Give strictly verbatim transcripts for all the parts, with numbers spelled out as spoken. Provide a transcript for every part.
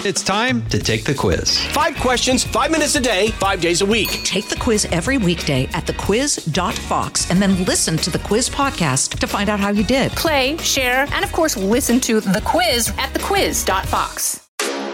It's time to take the quiz. Five questions, five minutes a day, five days a week. Take the quiz every weekday at the quiz dot fox and then listen to the quiz podcast to find out how you did. Play, share, and of course, listen to the quiz at the quiz dot fox.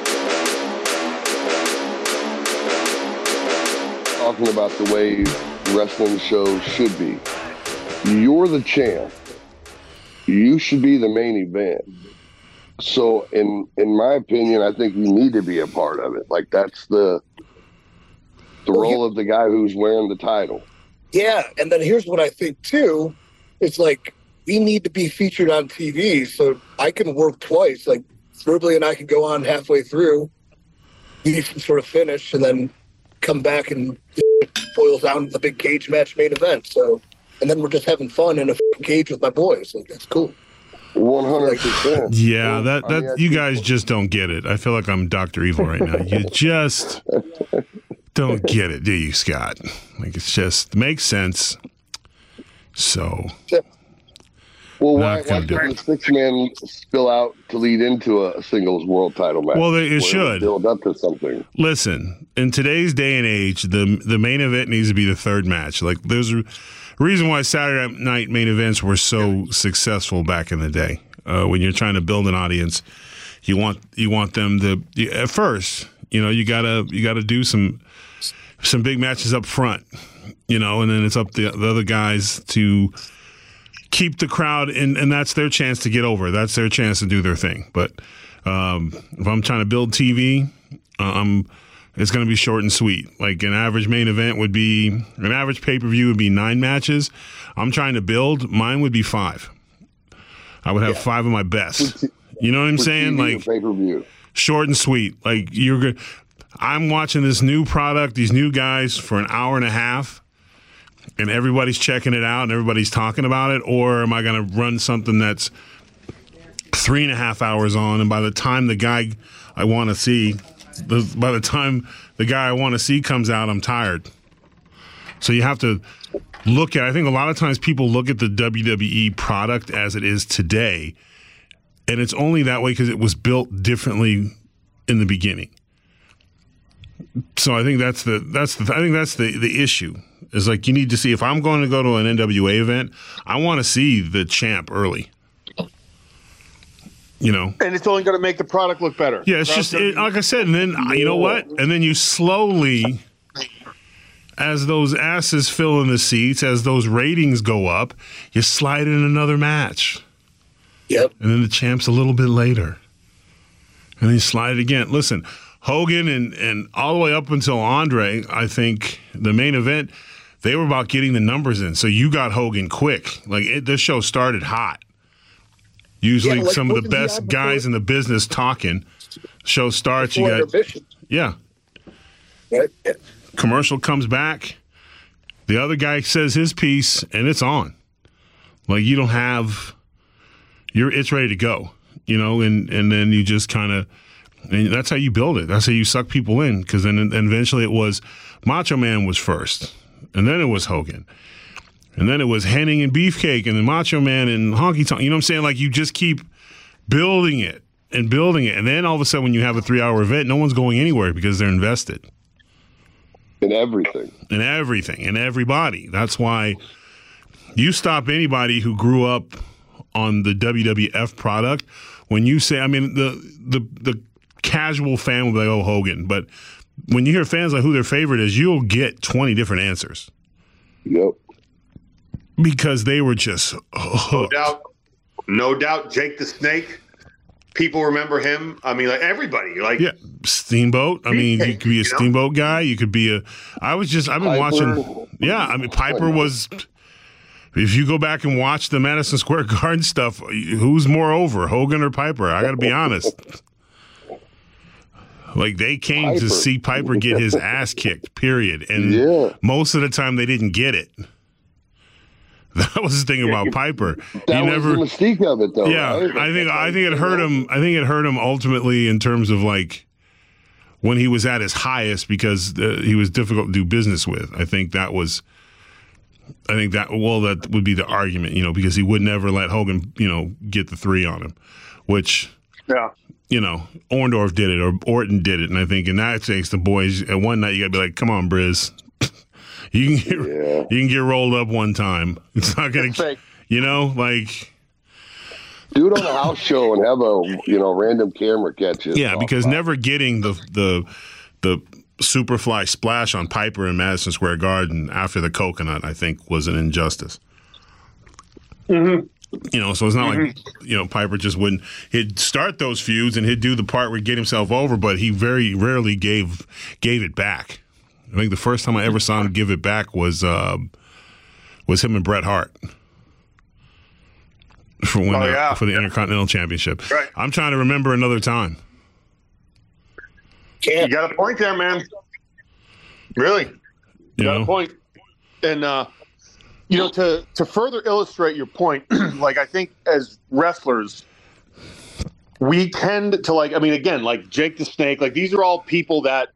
Talking about the way wrestling shows should be. You're the champ. You should be the main event. So, in in my opinion, I think you need to be a part of it. Like, that's the the well, role of the guy who's wearing the title. Yeah, and then here's what I think, too. It's like, we need to be featured on T V, so I can work twice. Like, Rubley and I can go on halfway through, do some sort of finish, and then come back and it boils down to the big cage match main event. So, and then we're just having fun in a cage with my boys. Like, that's cool. one hundred percent. Yeah, that that you guys just don't get it. I feel like I'm Doctor Evil right now. You just don't get it, do you, Scott? Like, it's just makes sense. So, well, why, why couldn't the six man spill out to lead into a singles world title match? Well, it should build up to something. Listen, in today's day and age, the the main event needs to be the third match. Like, there's a reason why Saturday night main events were so successful back in the day. Uh, when you're trying to build an audience, you want you want them to you, at first. You know, you gotta you gotta do some some big matches up front. You know, and then it's up to the other guys to keep the crowd, and and that's their chance to get over. That's their chance to do their thing. But um, if I'm trying to build T V, uh, I'm. It's going to be short and sweet. Like, an average main event would be, an average pay-per-view would be nine matches. I'm trying to build, mine would be five. I would have yeah. five of my best. You know what I'm saying? Like, pay-per-view. Short and sweet. Like, you're good. I'm watching this new product, these new guys for an hour and a half, and everybody's checking it out and everybody's talking about it, or am I going to run something that's three and a half hours on, and by the time the guy I want to see... The, by the time the guy I want to see comes out, I'm tired. So you have to look at, I think a lot of times people look at the W W E product as it is today, and it's only that way because it was built differently in the beginning. So I think that's the that's the I think that's the the issue. Is like, you need to see, if I'm going to go to an N W A event, I want to see the champ early. You know, and it's only going to make the product look better. Yeah, it's just it, like I said, and then you know what? And then you slowly, as those asses fill in the seats, as those ratings go up, you slide in another match. Yep. And then the champ's a little bit later, and then you slide it again. Listen, Hogan and and all the way up until Andre, I think the main event, they were about getting the numbers in. So you got Hogan quick. Like, it, this show started hot. Usually, yeah, like some of the best guys in the business talking. Show starts, you got yeah. Right. Yeah. Commercial comes back. The other guy says his piece, and it's on. Like, you don't have, you're it's ready to go, you know, and and then you just kind of, and that's how you build it. That's how you suck people in, because then and eventually it was Macho Man was first, and then it was Hogan. And then it was Hennig and Beefcake, and then Macho Man and Honky Tonk. You know what I'm saying? Like, you just keep building it and building it. And then all of a sudden, when you have a three-hour event, no one's going anywhere because they're invested. In everything. In everything. In everybody. That's why you stop anybody who grew up on the W W F product. When you say, I mean, the the, the casual fan will be like, oh, Hogan. But when you hear fans like who their favorite is, you'll get twenty different answers. Yep. Because they were just hooked. No doubt. No doubt. Jake the Snake. People remember him. I mean, like, everybody. Like, yeah, Steamboat. I mean, you could be a Steamboat guy. You could be a. I was just. I've been Piper. watching. Yeah, I mean, Piper was. If you go back and watch the Madison Square Garden stuff, who's more over, Hogan or Piper? I got to be honest. Like, they came Piper. to see Piper get his ass kicked. Period. And yeah. most of the time, they didn't get it. That was the thing about Piper. That he was never, the mystique of it, though. Yeah, right? I think I think it hurt him. I think it hurt him ultimately in terms of, like, when he was at his highest, because uh, he was difficult to do business with. I think that was. I think that well, that would be the argument, you know, because he would never let Hogan, you know, get the three on him, which Yeah. You know, Orndorff did it or Orton did it. And I think in that case, the boys, at one night, you got to be like, come on, Briz. you, can get, Yeah. you can get rolled up one time. It's not going to, you know, like. Do it on a house show and have a, you know, random camera catch it. Yeah, because never getting the the the Superfly splash on Piper in Madison Square Garden after the coconut, I think, was an injustice. Mm-hmm. You know, so it's not mm-hmm. like, you know, Piper just wouldn't. He'd start those feuds and he'd do the part where he'd get himself over, but he very rarely gave gave it back. I think the first time I ever saw him give it back was uh, was him and Bret Hart. For when oh, the, yeah. for the Intercontinental Championship. Right. I'm trying to remember another time. You got a point there, man. Really. You, You got know? a point. And, uh, you know, to, to further illustrate your point, like, I think as wrestlers, we tend to, like, I mean, again, like Jake the Snake, like, these are all people that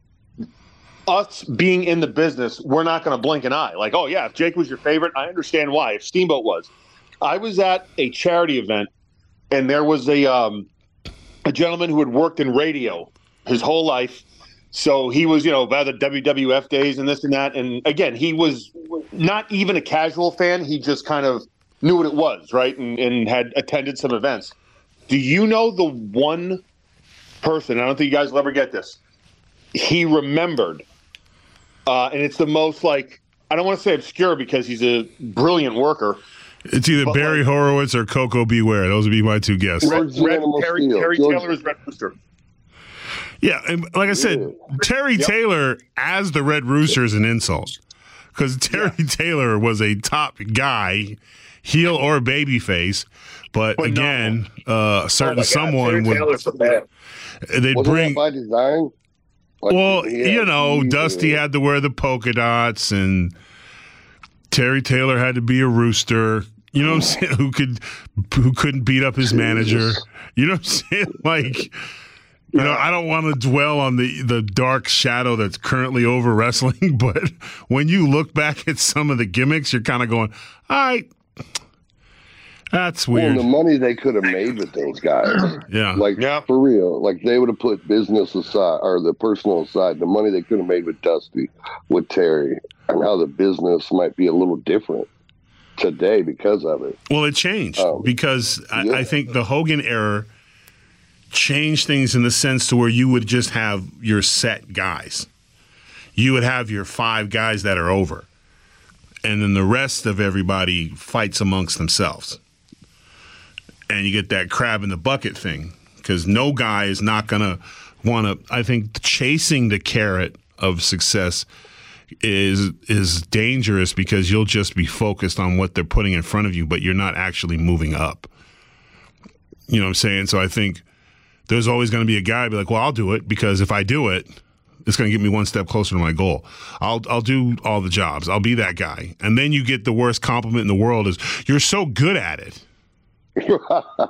us being in the business, we're not going to blink an eye. Like, oh, yeah, if Jake was your favorite, I understand why. If Steamboat was. I was at a charity event, and there was a um, a gentleman who had worked in radio his whole life. So he was, you know, by the W W F days and this and that. And again, he was not even a casual fan. He just kind of knew what it was, right? And, and had attended some events. Do you know the one person, I don't think you guys will ever get this, he remembered, uh, and it's the most, like, I don't want to say obscure because he's a brilliant worker. It's either But Barry like, Horowitz or Coco Beware. Those would be my two guesses. Red, Red, Terry, Terry Taylor is Red Rooster. Yeah, and like I said, Yeah. Terry Yep. Taylor as the Red Rooster is an insult. Because Terry yeah. Taylor was a top guy, heel or babyface. But, but again, no. uh, a certain oh someone would. They'd Wasn't bring. that by design? Like, well, yeah, you know, he, Dusty uh, had to wear the polka dots, and Terry Taylor had to be a rooster. You know what I'm saying? Who could, who couldn't beat up his manager? You know what I'm saying? Like, you know, I don't want to dwell on the the dark shadow that's currently over wrestling, but when you look back at some of the gimmicks, you're kind of going, all right, that's weird. Well, the money they could have made with those guys. Yeah. Like, yeah. for real. Like, they would have put business aside, or the personal aside, the money they could have made with Dusty, with Terry, and how the business might be a little different today because of it. Well, it changed um, because I, yeah. I think the Hogan era changed things in the sense to where you would just have your set guys. You would have your five guys that are over, and then the rest of everybody fights amongst themselves. And you get that crab in the bucket thing because no guy is not going to want to. I think chasing the carrot of success is is dangerous because you'll just be focused on what they're putting in front of you, but you're not actually moving up. You know what I'm saying? So I think there's always going to be a guy be like, well, I'll do it because if I do it, it's going to get me one step closer to my goal. I'll I'll do all the jobs. I'll be that guy. And then you get the worst compliment in the world is you're so good at it. You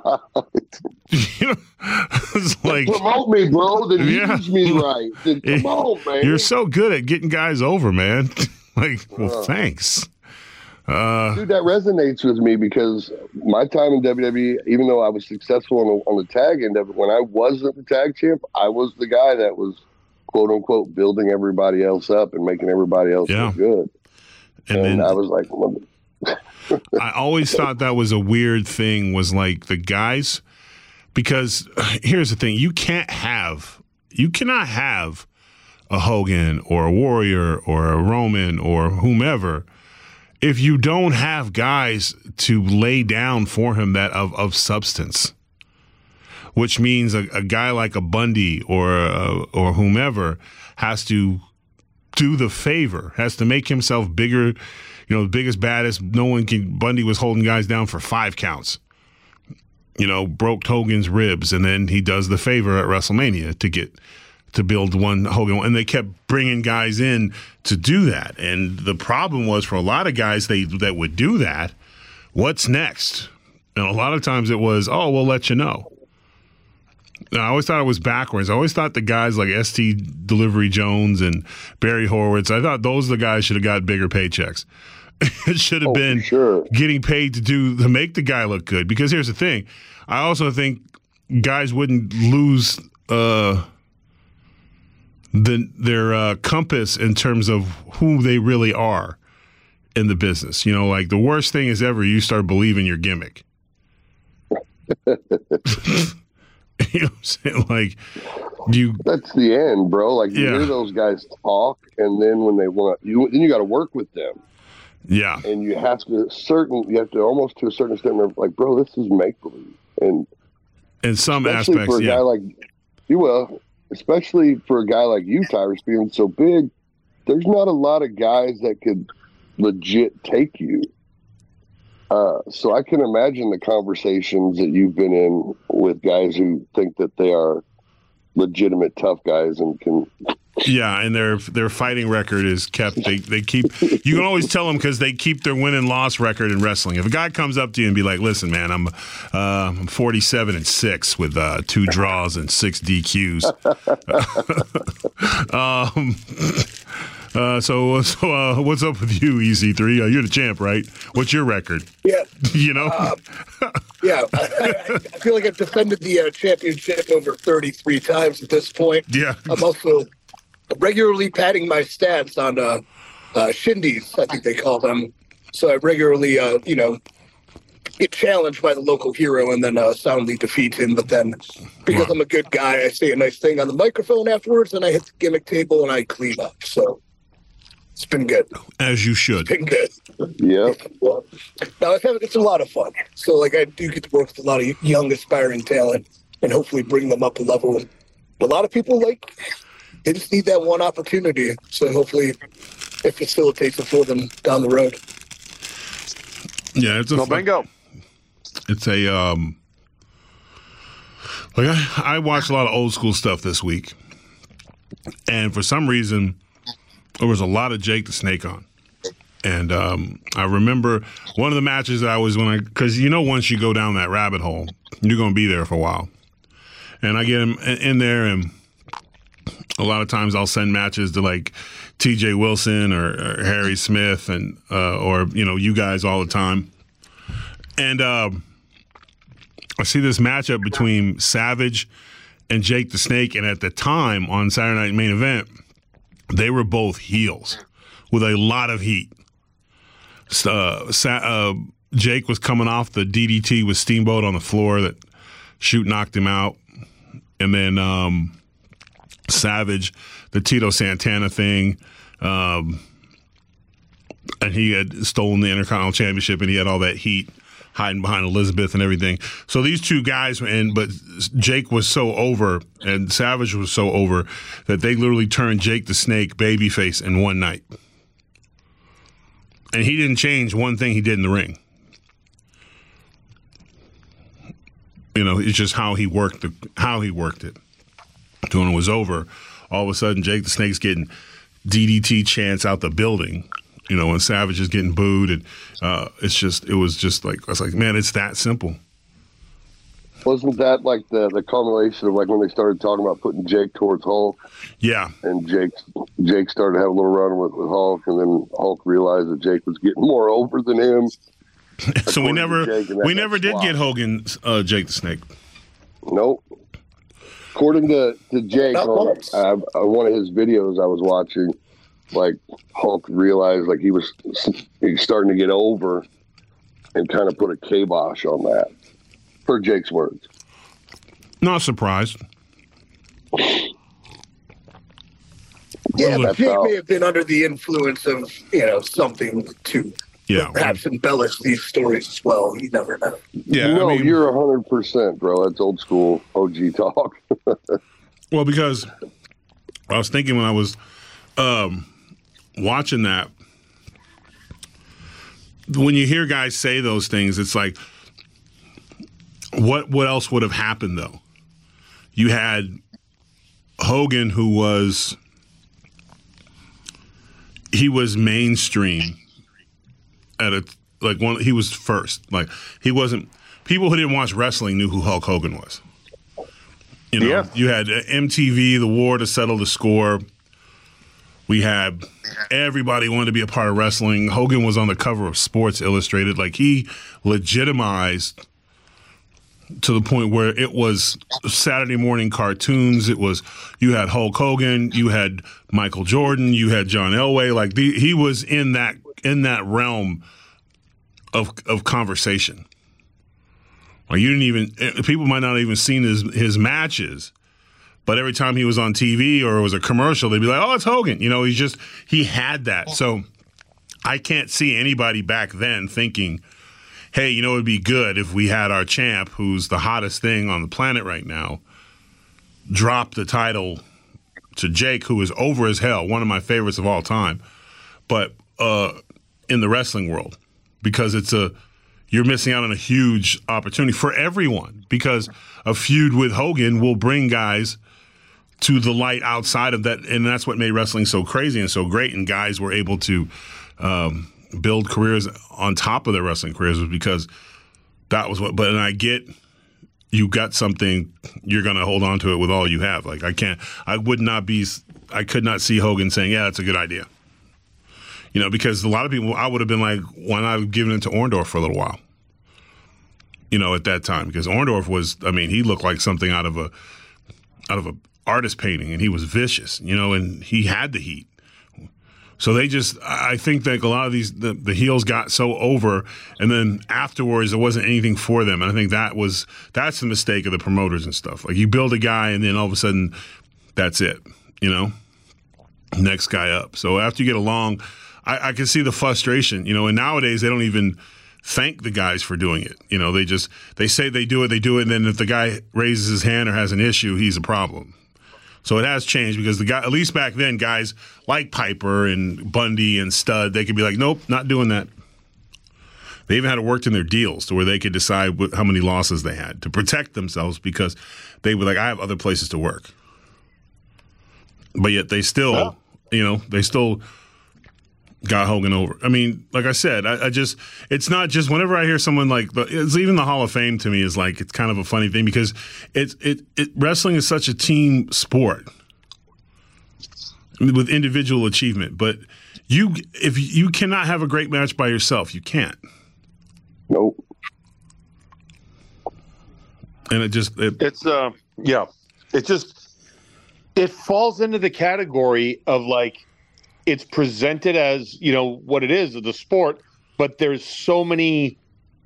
know, it's like, promote me, bro. Then yeah. use me right. Then come on, man. You're so good at getting guys over, man. Like, well, uh, thanks. Uh, Dude, that resonates with me because my time in W W E, even though I was successful on the, on the tag end of it, when I wasn't the tag champ, I was the guy that was, quote unquote, building everybody else up and making everybody else yeah. look good. And, and then, I was like, well, I always thought that was a weird thing was like the guys, because here's the thing, you can't have, you cannot have a Hogan or a Warrior or a Roman or whomever if you don't have guys to lay down for him that of, of substance, which means a, a guy like a Bundy or uh, or whomever has to do the favor, has to make himself bigger. You know, the biggest, baddest, no one can, Bundy was holding guys down for five counts. You know, broke Hogan's ribs, and then he does the favor at WrestleMania to get, to build one Hogan. And they kept bringing guys in to do that. And the problem was for a lot of guys they that would do that, what's next? And a lot of times it was, oh, we'll let you know. And I always thought it was backwards. I always thought the guys like S T Delivery Jones and Barry Horowitz, I thought those the guys should have got bigger paychecks. It should have oh, been sure. getting paid to do to make the guy look good. Because here's the thing, I also think guys wouldn't lose uh, the, their uh, compass in terms of who they really are in the business. You know, like the worst thing is ever you start believing your gimmick. You know what I'm saying? Like, you. That's the end, bro. Like, you Yeah. hear those guys talk, and then when they want you, then you got to work with them. Yeah. And you have to certain, you have to almost to a certain extent, like, bro, this is make believe. And In some especially aspects, for a yeah. guy like you, will, especially for a guy like you, Tyrus, being so big, there's not a lot of guys that could legit take you. Uh, so I can imagine the conversations that you've been in with guys who think that they are legitimate tough guys and can. Yeah, and their their fighting record is kept. They they keep. You can always tell them because they keep their win and loss record in wrestling. If a guy comes up to you and be like, "Listen, man, I'm uh, I'm forty-seven and six with uh, two draws and six D Qs." um. Uh, so so uh, what's up with you, E C three? Uh, you're the champ, right? What's your record? Yeah. You know. Uh, yeah, I, I, I feel like I've defended the uh, championship over thirty-three times at this point. Yeah. I'm also regularly padding my stats on uh, uh, shindies, I think they call them. So I regularly, uh, you know, get challenged by the local hero and then uh, soundly defeat him. But then, because Wow. I'm a good guy, I say a nice thing on the microphone afterwards, and I hit the gimmick table and I clean up. So it's been good. As you should. Been good. Yeah. Well, no, it's, it's a lot of fun. So, like, I do get to work with a lot of young, aspiring talent and hopefully bring them up a level. A lot of people, like, they just need that one opportunity. So, hopefully, it facilitates it for them down the road. Yeah, it's a Go fun- bingo. It's a um. Like I, I watched a lot of old school stuff this week, and for some reason, there was a lot of Jake the Snake on. And um, I remember one of the matches that I was when I, because you know, once you go down that rabbit hole, you're going to be there for a while. And I get him in there, and a lot of times I'll send matches to like T J Wilson or, or Harry Smith, and uh, or you know, you guys all the time. And uh, I see this matchup between Savage and Jake the Snake, and at the time on Saturday Night Main Event, they were both heels with a lot of heat. Uh, uh, Jake was coming off the D D T with Steamboat on the floor that Shoot knocked him out. And then um, Savage, the Tito Santana thing. Um, and he had stolen the Intercontinental Championship, and he had all that heat hiding behind Elizabeth and everything. So these two guys, and but Jake was so over and Savage was so over that they literally turned Jake the Snake babyface in one night. And he didn't change one thing he did in the ring. You know, it's just how he worked the how he worked it. So when it was over, all of a sudden Jake the Snake's getting D D T chants out the building. You know, and Savage is getting booed, and uh, it's just, it was just like, I was like, man, it's that simple. Wasn't that like the, the culmination of like when they started talking about putting Jake towards Hulk? Yeah. And Jake Jake started to have a little run with, with Hulk, and then Hulk realized that Jake was getting more over than him. So we never Jake, we never did get Hogan, uh, Jake the Snake. Nope. According to, to Jake, Not on, once. uh, on one of his videos I was watching, like Hulk realized like he was he was starting to get over and kind of put a kibosh on that, per Jake's words. Not surprised. Yeah, Well, but that's Jake how- may have been under the influence of, you know, something to Yeah. perhaps embellish these stories as well. You never know. Yeah. no, I mean, you're one hundred percent, bro. That's old school O G talk. well, because I was thinking when I was um, watching that, when you hear guys say those things, it's like, what what else would have happened though? You had Hogan, who was he was mainstream at a like one he was first. Like he wasn't people who didn't watch wrestling knew who Hulk Hogan was. You know, Yeah. you had M T V, The War to Settle the Score. We had everybody wanted to be a part of wrestling. Hogan was on the cover of Sports Illustrated. Like he legitimized to the point where it was Saturday morning cartoons. It was, you had Hulk Hogan, you had Michael Jordan, you had John Elway. Like the, he was in that in that realm of of conversation. Like you didn't even, people might not have even seen his his matches, but every time he was on T V or it was a commercial, they'd be like, "Oh, it's Hogan." You know, he's just he had that. So I can't see anybody back then thinking, hey, you know, it'd be good if we had our champ, who's the hottest thing on the planet right now, drop the title to Jake, who is over as hell, one of my favorites of all time, but uh, in the wrestling world, because it's a you're missing out on a huge opportunity for everyone, because a feud with Hogan will bring guys to the light outside of that, and that's what made wrestling so crazy and so great, and guys were able to um, build careers on top of their wrestling careers, was because that was what. But and I get you got something, you're going to hold on to it with all you have. Like I can't, I would not be, I could not see Hogan saying, "Yeah, that's a good idea." You know, because a lot of people, I would have been like, why not have given it to Orndorff for a little while? You know, at that time, because Orndorff was, I mean, he looked like something out of a out of a artist painting, and he was vicious. You know, and he had the heat. So they just, I think that a lot of these, the, the heels got so over, and then afterwards there wasn't anything for them. And I think that was, that's the mistake of the promoters and stuff. Like you build a guy and then all of a sudden that's it, you know, next guy up. So after you get along, I, I can see the frustration, you know, and nowadays they don't even thank the guys for doing it. You know, they just, they say they do it, they do it, and then if the guy raises his hand or has an issue, he's a problem. So it has changed, because the guy, at least back then, guys like Piper and Bundy and Studd, they could be like, nope, not doing that. They even had it worked in their deals to where they could decide what, how many losses they had to protect themselves, because they were like, I have other places to work. But yet they still, yeah. you know, they still got Hogan over. I mean, like I said, I, I just, it's not just, whenever I hear someone like, it's even the Hall of Fame to me is like, it's kind of a funny thing, because it's, it, it, wrestling is such a team sport with individual achievement, but you, if you cannot have a great match by yourself, you can't. Nope. And it just, it, it's, uh, yeah, it just, it falls into the category of like, it's presented as, you know, what it is, the sport, but there's so many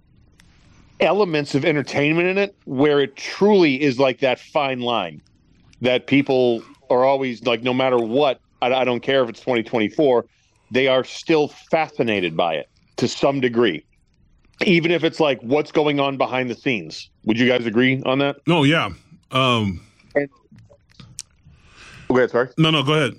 elements of entertainment in it where it truly is like that fine line that people are always like, no matter what, I, I don't care if it's twenty twenty-four, they are still fascinated by it to some degree, even if it's like what's going on behind the scenes. Would you guys agree on that? No, yeah. Um, and, okay, sorry. No, no, go ahead.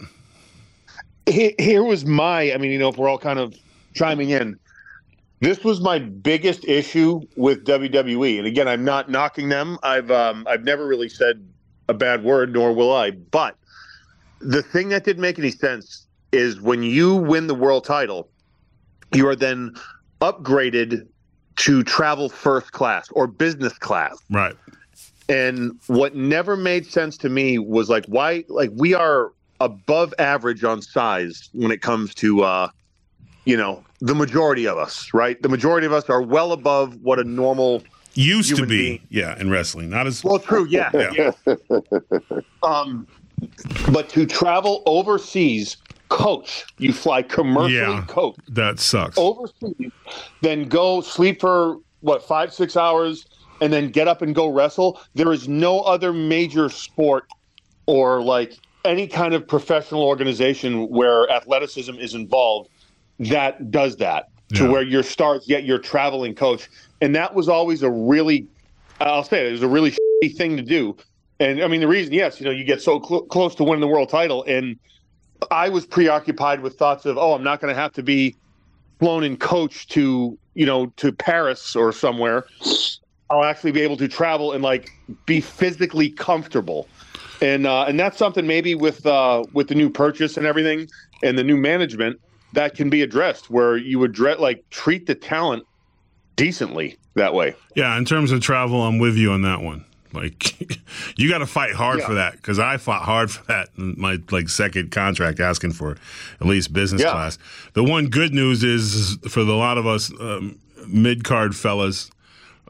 Here was my, I mean, you know, if we're all kind of chiming in, this was my biggest issue with W W E. And again, I'm not knocking them. I've um, I've never really said a bad word, nor will I. But the thing that didn't make any sense is when you win the world title, you are then upgraded to travel first class or business class. Right. And what never made sense to me was like, why, like we are above average on size when it comes to, uh, you know, the majority of us, right? The majority of us are well above what a normal used to be, being. yeah, in wrestling. Not as well. True, yeah, yeah. yeah. um, but to travel overseas, coach, you fly commercially, yeah, coach. That sucks. Overseas, then go sleep for what five, six hours, and then get up and go wrestle. There is no other major sport or like any kind of professional organization where athleticism is involved that does that to yeah. where you're stars, yet you're traveling coach. And that was always a really, I'll say it, it was a really shitty thing to do. And I mean, the reason, yes, you know, you get so cl- close to winning the world title. And I was preoccupied with thoughts of, oh, I'm not going to have to be flown in coach to, you know, to Paris or somewhere. I'll actually be able to travel and like be physically comfortable. And uh, and that's something maybe with uh, with the new purchase and everything and the new management that can be addressed, where you would dre- like treat the talent decently that way. Yeah, in terms of travel, I'm with you on that one. Like, you got to fight hard yeah. for that, because I fought hard for that in my like second contract, asking for at least business yeah. class. The one good news is, is for the, a lot of us um, mid card fellas. Uh,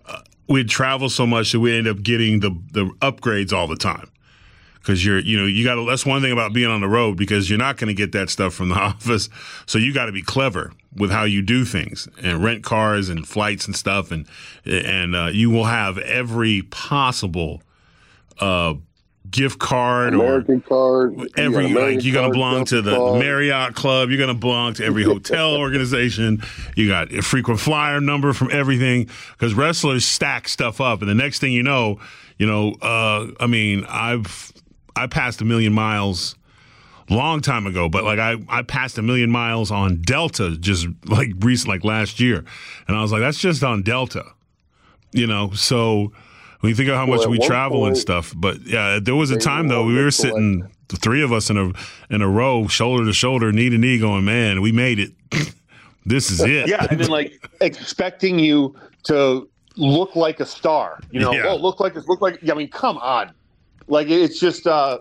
we'd travel so much that we end up getting the the upgrades all the time. Because you're, you know, you got to. That's one thing about being on the road, because you're not going to get that stuff from the office. So you got to be clever with how you do things and rent cars and flights and stuff, and and uh, you will have every possible uh, gift card American or card, every you like you're going to belong to the card. Marriott Club. You're going to belong to every hotel organization. You got a frequent flyer number from everything, because wrestlers stack stuff up, and the next thing you know, you know, uh, I mean, I've. I passed a million miles a long time ago, but like I, I passed a million miles on Delta just like recent, like last year. And I was like, that's just on Delta, you know? So when you think of how Well, much at we one travel point, and stuff, but yeah, there was a they time though, we wanted were to sitting, the three of us in a, in a row, shoulder to shoulder, knee to knee going, man, we made it. This is it. Yeah. And then like expecting you to look like a star, you know, Yeah. oh, look like this, look like, I mean, come on. Like, it's just, uh,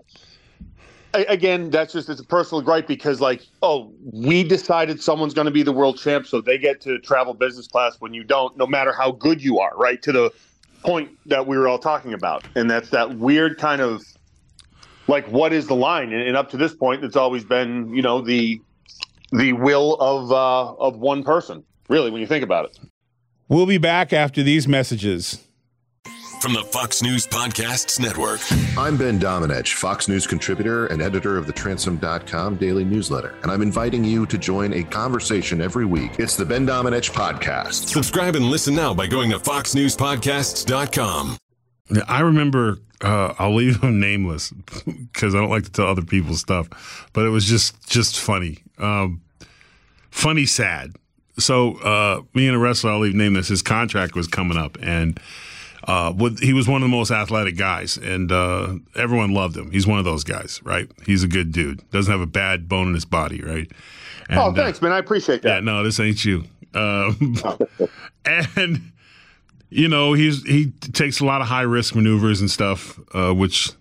again, that's just, it's a personal gripe, because like, oh, we decided someone's going to be the world champ, so they get to travel business class when you don't, no matter how good you are, right? To the point that we were all talking about. And that's that weird kind of, like, what is the line? And, and up to this point, it's always been, you know, the, the will of, uh, of one person, really, when you think about it. We'll be back after these messages. From the Fox News Podcasts Network. I'm Ben Domenech, Fox News contributor and editor of the Transom dot com daily newsletter, and I'm inviting you to join a conversation every week. It's the Ben Domenech Podcast. Subscribe and listen now by going to fox news podcasts dot com. I remember, uh, I'll leave him nameless because I don't like to tell other people's stuff, but it was just, just funny. Um, funny, sad. So uh, me and a wrestler, I'll leave nameless, his contract was coming up, and Uh, with, he was one of the most athletic guys, and uh, everyone loved him. He's one of those guys, right? He's a good dude. Doesn't have a bad bone in his body, right? And, oh, thanks, uh, man. I appreciate that. Yeah, no, this ain't you. Um, and, you know, he's he takes a lot of high-risk maneuvers and stuff, uh, which,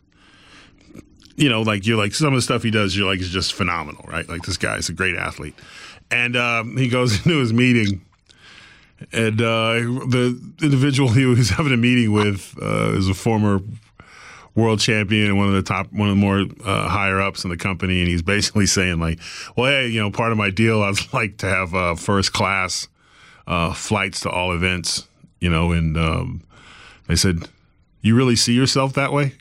you know, like, you're like, some of the stuff he does, you're like, is just phenomenal, right? Like, this guy's a great athlete. And um, he goes into his meeting, and uh, the individual he was having a meeting with uh, is a former world champion and one of the top, one of the more uh, higher ups in the company. And he's basically saying like, well, hey, you know, part of my deal, I'd like to have uh, first class uh, flights to all events, you know, and um, they said, you really see yourself that way?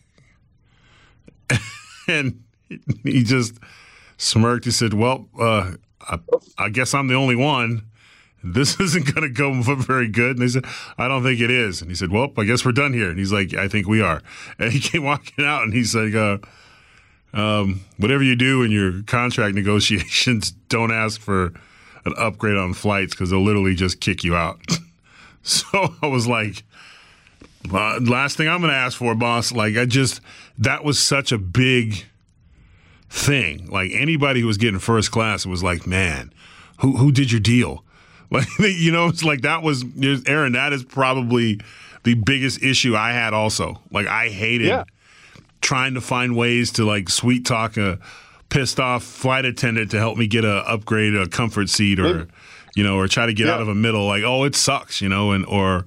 And he just smirked. He said, well, uh, I, I guess I'm the only one. This isn't going to go very good. And they said, I don't think it is. And he said, well, I guess we're done here. And he's like, I think we are. And he came walking out and he's like, uh, um, whatever you do in your contract negotiations, don't ask for an upgrade on flights because they'll literally just kick you out. So I was like, uh, last thing I'm going to ask for, boss. Like, I just, that was such a big thing. Like, anybody who was getting first class was like, man, who who did your deal? Like, you know, it's like that was, Aaron, that is probably the biggest issue I had also. Like, I hated yeah. trying to find ways to, like, sweet talk a pissed off flight attendant to help me get a upgrade, a comfort seat, or, Maybe. you know, or try to get yeah. out of a middle, like, oh, it sucks, you know, and, or,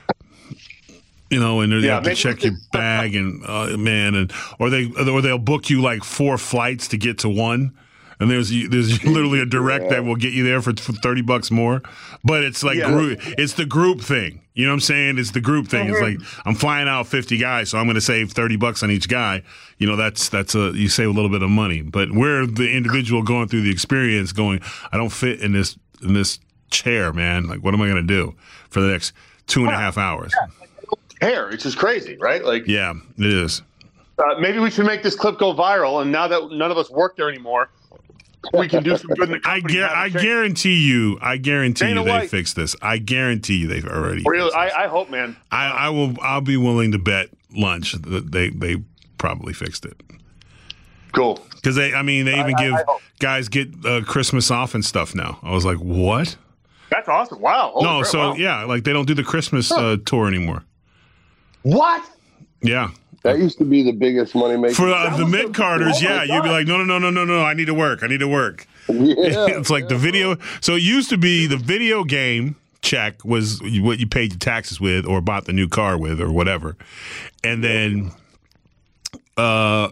you know, and they yeah, have to check your bag and, uh, man, and, or they, or they'll book you like four flights to get to one. And there's there's literally a direct yeah. that will get you there for, for thirty bucks more. But it's like, yeah. group, it's the group thing. You know what I'm saying? It's the group thing. Mm-hmm. It's like, I'm flying out fifty guys, so I'm going to save thirty bucks on each guy. You know, that's, that's a, you save a little bit of money. But we're the individual going through the experience going, I don't fit in this, in this chair, man. Like, what am I going to do for the next two and a half hours? Yeah. Hair, it's just crazy, right? Like, yeah, it is. Uh, maybe we should make this clip go viral. And now that none of us work there anymore, we can do some good in the company. I, gar- I guarantee you, I guarantee Dana you they White. fixed this. I guarantee you they've already really, fixed this. I, I hope, man. I, I will I'll be willing to bet lunch that they, they probably fixed it. Cool. Because they I mean they even I, give I, I guys get uh, Christmas off and stuff now. I was like, what? That's awesome. Wow. Oh, no, great. so wow. yeah, like they don't do the Christmas uh, tour anymore. What? Yeah. That used to be the biggest money maker. For uh, the mid-carders, yeah, you'd be like, no, no, no, no, no, no, I need to work. I need to work. Yeah, it's like yeah, the video. So it used to be the video game check was what you paid your taxes with or bought the new car with or whatever. And then uh,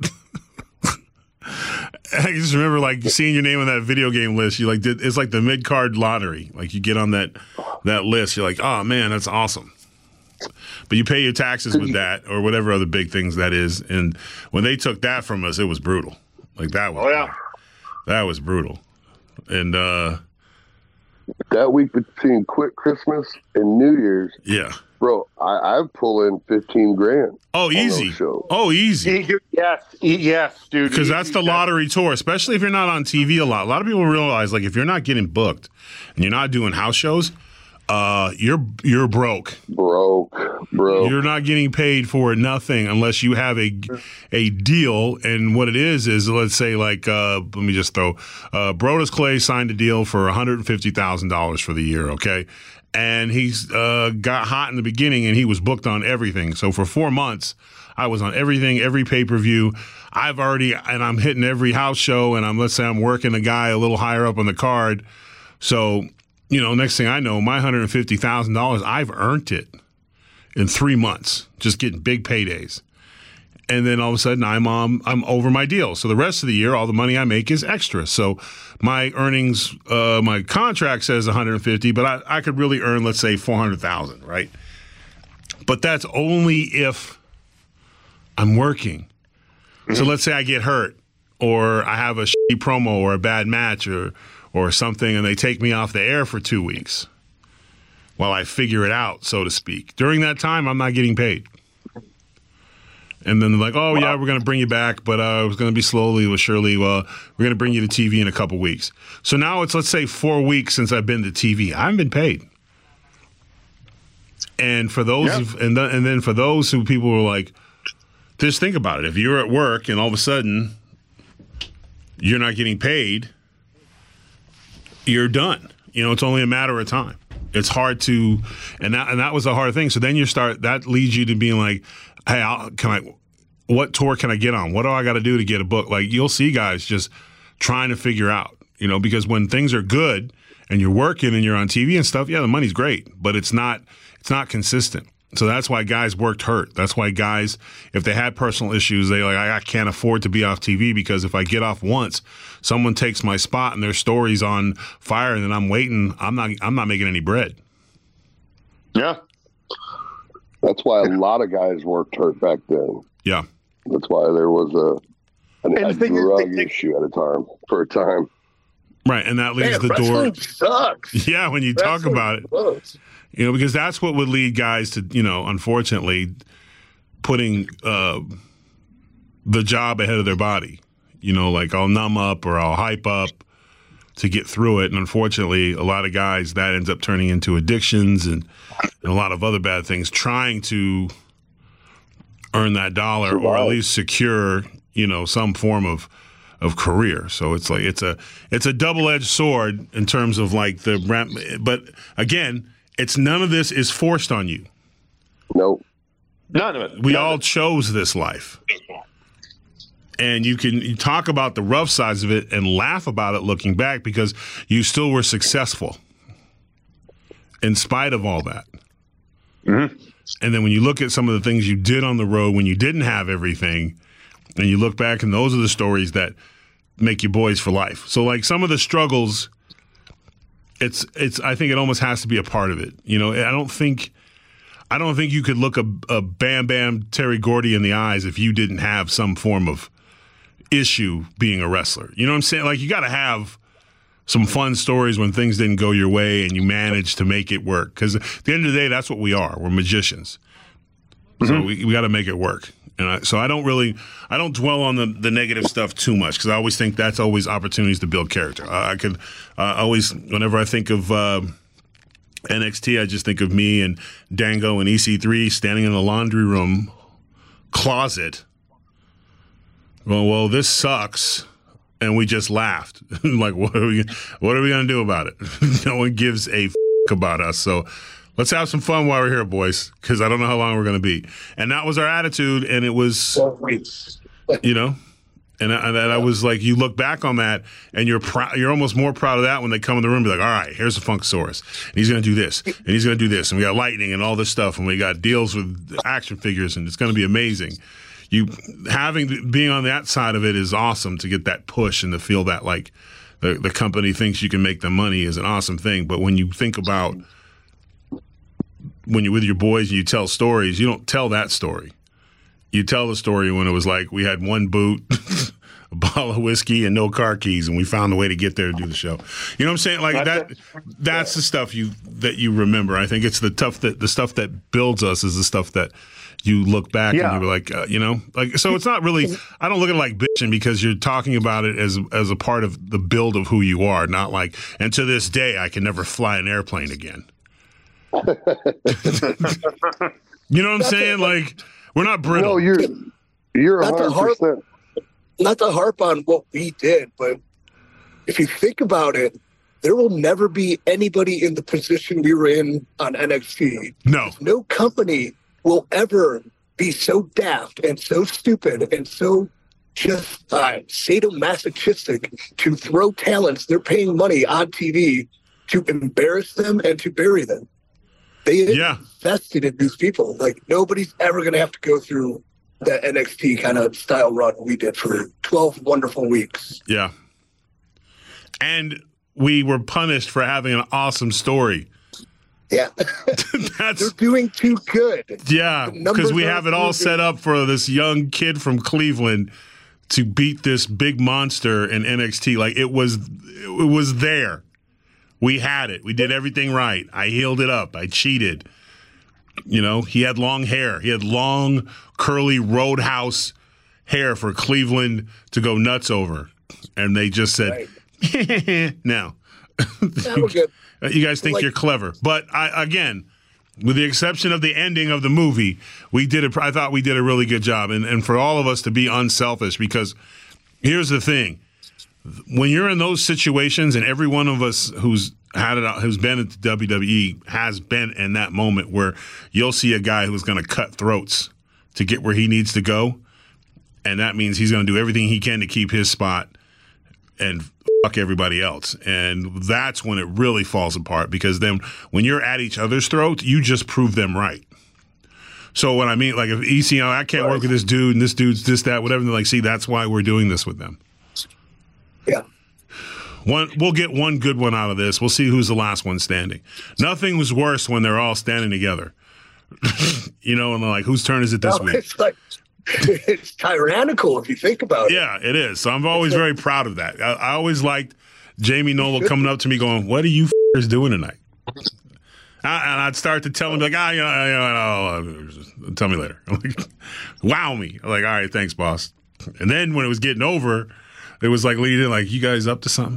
I just remember like seeing your name on that video game list. You like did it's like the mid card lottery. Like you get on that that list, you're like, oh man, that's awesome. But you pay your taxes with that or whatever other big things that is. And when they took that from us, it was brutal. Like that was, oh, yeah. that was brutal. And uh, that week between quick Christmas and New Year's, yeah, bro, I, I pull in fifteen grand. Oh, easy. Oh, easy. Yes, yes, dude. Because that's the lottery tour, especially if you're not on T V a lot. A lot of people realize, like, if you're not getting booked and you're not doing house shows, uh, you're you're broke. Broke, bro. You're not getting paid for nothing unless you have a a deal. And what it is is, let's say, like, uh, let me just throw, uh, Brodus Clay signed a deal for one hundred fifty thousand dollars for the year, okay? And he's uh, got hot in the beginning, and he was booked on everything. So for four months, I was on everything, every pay-per-view. I've already, and I'm hitting every house show, and I'm, let's say I'm working a guy a little higher up on the card. So, you know, next thing I know, my one hundred fifty thousand dollars, I've earned it in three months, just getting big paydays. And then all of a sudden, I'm um, I'm over my deal. So the rest of the year, all the money I make is extra. So my earnings, uh, my contract says one hundred fifty, but I, I could really earn, let's say, four hundred thousand, right? But that's only if I'm working. Mm-hmm. So let's say I get hurt, or I have a shitty promo or a bad match or or something, and they take me off the air for two weeks while I figure it out, so to speak. During that time, I'm not getting paid. And then they're like, oh, yeah, we're going to bring you back, but uh, it's going to be slowly or surely. Well, we're going to bring you to T V in a couple weeks. So now it's, let's say, four weeks since I've been to T V. I haven't been paid. And for those, yeah. who, and, th- and then for those who people were like, just think about it. If you're at work and all of a sudden you're not getting paid, you're done. You know, it's only a matter of time. It's hard to, and that and that was a hard thing. So then you start, that leads you to being like, hey, I'll, can I, what tour can I get on? What do I got to do to get a book? Like, you'll see guys just trying to figure out, you know, because when things are good and you're working and you're on T V and stuff, yeah, the money's great, but it's not, it's not consistent. So that's why guys worked hurt. That's why guys, if they had personal issues, they like, I can't afford to be off T V because if I get off once, someone takes my spot and their story's on fire and then I'm waiting, I'm not, I'm not making any bread. Yeah. That's why a lot of guys worked hurt back then. Yeah. That's why there was a, an, a drug is, issue at a time, for a time. Right, and that leaves Man, the door. Sucks. Yeah, when you wrestling talk about it. Sucks. You know, because that's what would lead guys to, you know, unfortunately, putting uh, the job ahead of their body. You know, like I'll numb up or I'll hype up to get through it. And unfortunately, a lot of guys, that ends up turning into addictions and, and a lot of other bad things, trying to earn that dollar Survive. or at least secure, you know, some form of of career. So it's like it's a it's a double-edged sword in terms of like the, but again, it's none of this is forced on you. Nope. None of it. We None all of it. chose this life. And you can you talk about the rough sides of it and laugh about it looking back because you still were successful in spite of all that. Mm-hmm. And then when you look at some of the things you did on the road when you didn't have everything, and you look back and those are the stories that make you boys for life. So like some of the struggles, it's it's I think it almost has to be a part of it. You know, I don't think I don't think you could look a, a Bam Bam Terry Gordy in the eyes if you didn't have some form of issue being a wrestler. You know what I'm saying? Like you got to have some fun stories when things didn't go your way and you managed to make it work. Because at the end of the day, that's what we are. We're magicians. Mm-hmm. So we, we got to make it work. And I, so I don't really, I don't dwell on the, the negative stuff too much because I always think that's always opportunities to build character. I, I could uh, always, whenever I think of uh, N X T, I just think of me and Dango and E C three standing in the laundry room closet. Well, well, this sucks, and we just laughed. Like, what are we? What are we gonna do about it? No one gives a f- about us. So let's have some fun while we're here, boys, because I don't know how long we're gonna be. And that was our attitude, and it was, you know, And I, and I was like, you look back on that, and you're proud. You're almost more proud of that when they come in the room. And be like, all right, here's the Funkasaurus, and he's going to do this, and he's going to do this, and we got lightning and all this stuff, and we got deals with action figures, and it's going to be amazing. You having being on that side of it is awesome to get that push and to feel that like the the company thinks you can make the money is an awesome thing. But when you think about when you're with your boys and you tell stories, you don't tell that story. You tell the story when it was like we had one boot, a bottle of whiskey, and no car keys, and we found a way to get there to do the show. You know what I'm saying? Like that. That's the stuff you that you remember. I think it's the tough that the stuff that builds us is the stuff that you look back yeah. and you're like, uh, you know, like so. It's not really. I don't look at it like bitching because you're talking about it as as a part of the build of who you are, not like. And to this day, I can never fly an airplane again. You know what I'm saying? Like. We're not brittle. No, you're you're a hundred percent. Not to harp on what we did, but if you think about it, there will never be anybody in the position we were in on N X T. No, no company will ever be so daft and so stupid and so just uh, sadomasochistic to throw talents they're paying money on T V to embarrass them and to bury them. They yeah. invested in these people. Like, nobody's ever going to have to go through that N X T kind of style run we did for twelve wonderful weeks. Yeah. And we were punished for having an awesome story. Yeah. That's, They're doing too good. Yeah, because we have it all set up for this young kid from Cleveland to beat this big monster in N X T. Like, it was, it was there. We had it. We did everything right. I healed it up. I cheated. You know, he had long hair. He had long, curly Roadhouse hair for Cleveland to go nuts over. And they just said, right. no. Yeah, good. You guys think like, you're clever. But, I, again, with the exception of the ending of the movie, we did a, I thought we did a really good job. And, and for all of us to be unselfish, because here's the thing. When you're in those situations, and every one of us who's had it, who's been at the W W E has been in that moment where you'll see a guy who's going to cut throats to get where he needs to go, and that means he's going to do everything he can to keep his spot and fuck everybody else. And that's when it really falls apart, because then when you're at each other's throats, you just prove them right. So what I mean, like if E C O, I can't right. work with this dude, and this dude's this, that, whatever, they're like, see, that's why we're doing this with them. Yeah. One, we'll get one good one out of this. We'll see who's the last one standing. Nothing was worse when they're all standing together. You know, and they're like, whose turn is it this no, week? It's like, it's tyrannical if you think about it. Yeah, it is. So I'm always very proud of that. I, I always liked Jamie Noble coming up to me going, what are you f***ers doing tonight? I, and I'd start to tell him, like, ah, you know, you know, uh, tell me later. I'm like, wow me. I'm like, all right, thanks, boss. And then when it was getting over, it was like leading, like, you guys up to something?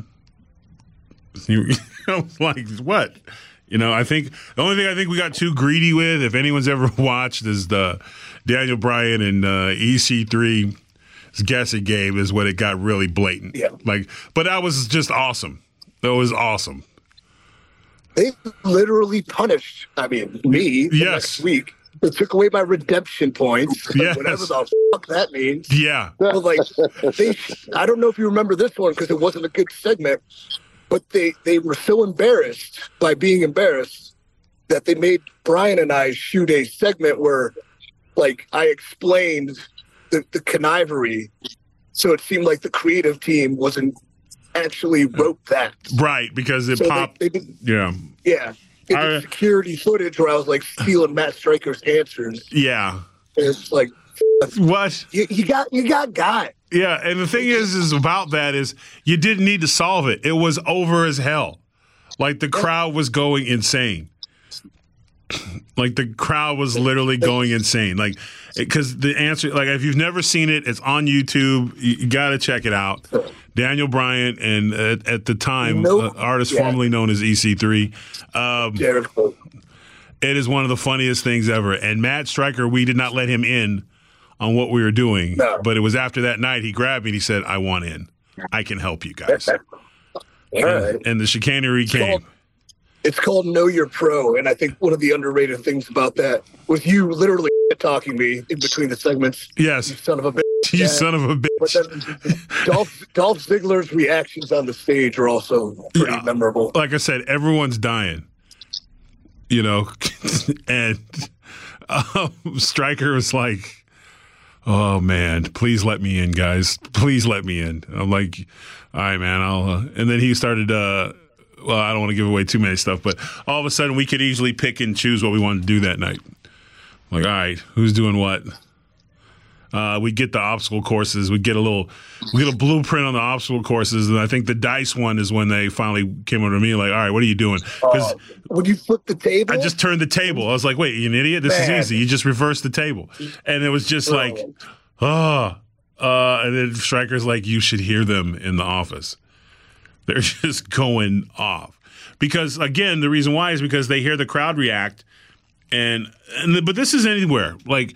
I was like, what? You know, I think the only thing I think we got too greedy with, if anyone's ever watched, is the Daniel Bryan and uh, E C three's guessing game is when it got really blatant. Yeah. Like, but that was just awesome. That was awesome. They literally punished, I mean, me the yes. next week. They took away my redemption points, yes. whatever the fuck that means. Yeah. But like, they, I don't know if you remember this one because it wasn't a good segment, but they, they were so embarrassed by being embarrassed that they made Brian and I shoot a segment where, like, I explained the, the connivery, so it seemed like the creative team wasn't actually wrote that. Right, because it so popped. They, they did, yeah. Yeah. It I, was security footage where I was like stealing Matt Stryker's answers. Yeah. And it's like, what? You, you got, you got got. Yeah, and the thing is, is about that is you didn't need to solve it. It was over as hell. Like the crowd was going insane. Like the crowd was literally going insane. Like, because the answer, like if you've never seen it, it's on YouTube. You, you got to check it out. Daniel Bryan and uh, at the time, nope. uh, artist yeah. formerly known as E C three. Um, Jericho. It is one of the funniest things ever. And Matt Stryker, we did not let him in on what we were doing. No. But it was after that night, he grabbed me and he said, I want in. I can help you guys. All and, right. and the chicanery it's came. Called, it's called Know Your Pro. And I think one of the underrated things about that was you literally talking me in between the segments. Yes. You son of a bitch. You Yeah. son of a bitch. But then Dolph, Dolph Ziggler's reactions on the stage are also pretty Yeah. memorable. Like I said, everyone's dying. You know, and um, Stryker was like, "Oh man, please let me in, guys. Please let me in." I'm like, "All right, man." I'll. Uh, and then he started. Uh, well, I don't want to give away too many stuff, but all of a sudden we could easily pick and choose what we wanted to do that night. I'm like, all right, who's doing what? Uh, we get the obstacle courses. We get a little, we get a blueprint on the obstacle courses, and I think the dice one is when they finally came over to me like, all right, what are you doing? Because uh, when you flip the table, I just turned the table. I was like, wait, you an idiot? This Man. is easy. You just reverse the table, and it was just like, oh, uh, and then Stryker's like, you should hear them in the office. They're just going off because again, the reason why is because they hear the crowd react, and and the, but this is anywhere like.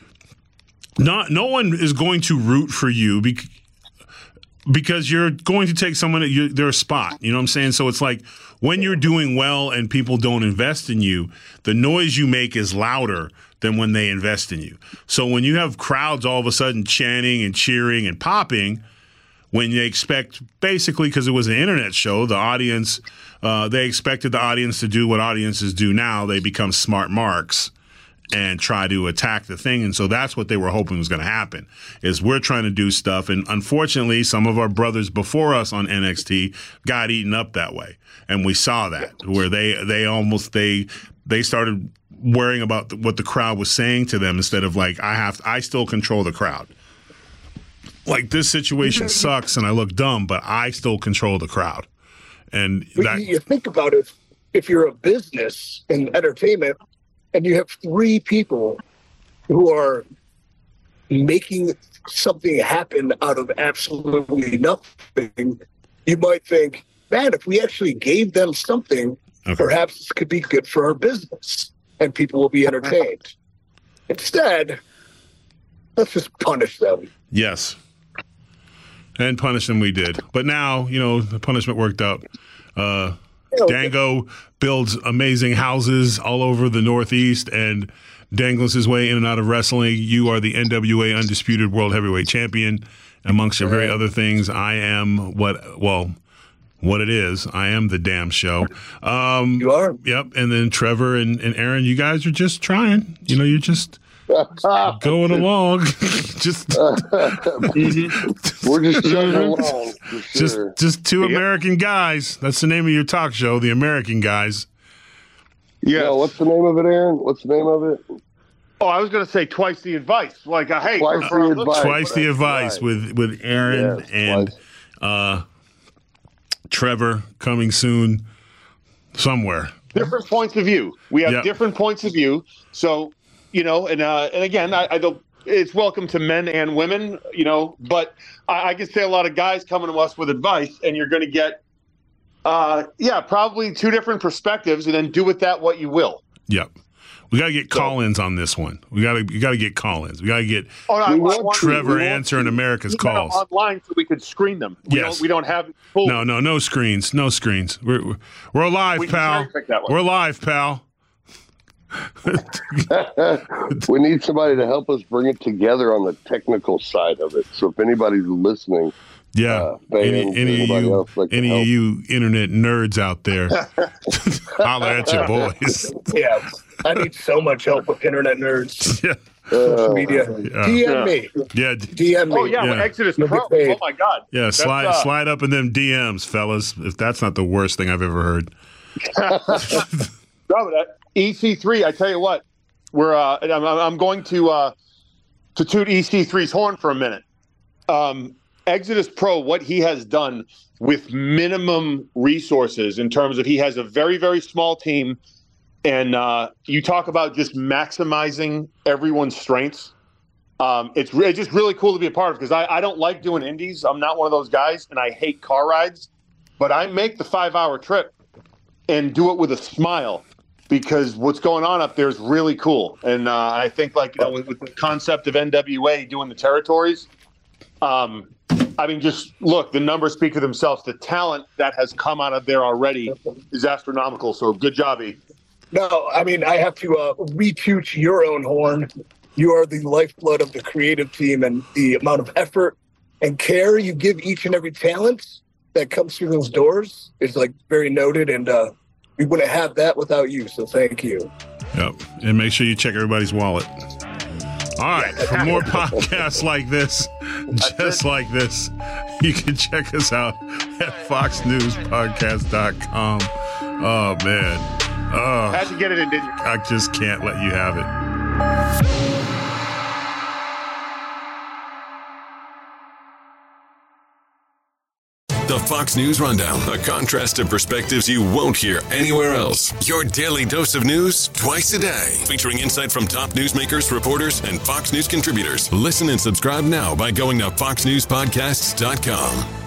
Not, no one is going to root for you bec- because you're going to take someone at you, their spot. You know what I'm saying? So it's like when you're doing well and people don't invest in you, the noise you make is louder than when they invest in you. So when you have crowds all of a sudden chanting and cheering and popping, when they expect, basically because it was an internet show, the audience, uh, they expected the audience to do what audiences do now. They become smart marks and try to attack the thing. And so that's what they were hoping was going to happen, is we're trying to do stuff. And unfortunately, some of our brothers before us on N X T got eaten up that way. And we saw that, where they, they almost, they, they started worrying about the, what the crowd was saying to them instead of like, I have, I still control the crowd. Like, this situation sucks and I look dumb, but I still control the crowd. And But that, you, you think about it, if you're a business in entertainment, and you have three people who are making something happen out of absolutely nothing, you might think, man, if we actually gave them something, okay, perhaps this could be good for our business and people will be entertained. Instead, let's just punish them. yes. And punish them we did. But now, you know, the punishment worked out. Uh, Dango builds amazing houses all over the Northeast and dangles his way in and out of wrestling. You are the N W A Undisputed World Heavyweight Champion. Amongst your very other things, I am what, well, what it is. I am the damn show. Um, you are? Yep. And then Trevor and, and Aaron, you guys are just trying. You know, you're just going along. just We're just chugging along. For just sure. just two American guys. That's the name of your talk show, The American Guys. Yeah. No, what's the name of it, Aaron? What's the name of it? Oh, I was going to say twice the advice. Like, uh, hey, Twice for, for the advice. Twice the advice right. with with Aaron Yes, and uh, Trevor coming soon somewhere. different points of view. We have Yep. different points of view. So, you know, and uh, and again, I, I don't. It's welcome to men and women, you know, but I, I can say a lot of guys coming to us with advice, and you're going to get, uh, yeah, probably two different perspectives, and then do with that what you will. Yep. We got to get call-ins on this one. We got to you got to get call-ins. We got to get Oh, no, I, I want Trevor we want answering to America's keep that calls. online so we could screen them. We Yes. don't, we don't have full. No, no, no screens. No screens. We're we're, we're alive, We can pal. cherry-pick that one. We're live, pal. We need somebody to help us bring it together on the technical side of it. So if anybody's listening, Yeah. uh, fans, any any of anybody you, else that can any help. of you internet nerds out there, holler at your boys. Yeah, I need so much help with internet nerds. Yeah. Social Uh, media. Yeah. D M Yeah. me. Yeah. d- D M me. Oh yeah, Yeah. Well, Exodus You'll Pro. get paid. Oh my God. Yeah, That's, slide uh, slide up in them D Ms, fellas. If that's not the worst thing I've ever heard. No, but, uh, E C three. I tell you what, we're. Uh, I'm, I'm going to uh, to toot E C three's horn for a minute. Um, Exodus Pro, what he has done with minimum resources in terms of he has a very very small team, and uh, you talk about just maximizing everyone's strengths. Um, it's, re- it's just really cool to be a part of because I, I don't like doing indies. I'm not one of those guys, and I hate car rides. But I make the five-hour trip and do it with a smile because what's going on up there is really cool. And uh, I think, like, you know, with, with the concept of N W A doing the territories, um, I mean, just look, the numbers speak for themselves. The talent that has come out of there already is astronomical. So good job, E. No, I mean, I have to uh, retoot your own horn you are the lifeblood of the creative team, and the amount of effort and care you give each and every talent that comes through those doors is like very noted. And uh, we wouldn't have that without you. So thank you. Yep. And make sure you check everybody's wallet. All right. For more podcasts like this, just like this, you can check us out at fox news podcast dot com. Oh, man. Oh, Had to get it in, didn't you? I just can't let you have it. The Fox News Rundown, a contrast of perspectives you won't hear anywhere else. Your daily dose of news twice a day, featuring insight from top newsmakers, reporters, and Fox News contributors. Listen and subscribe now by going to fox news podcasts dot com.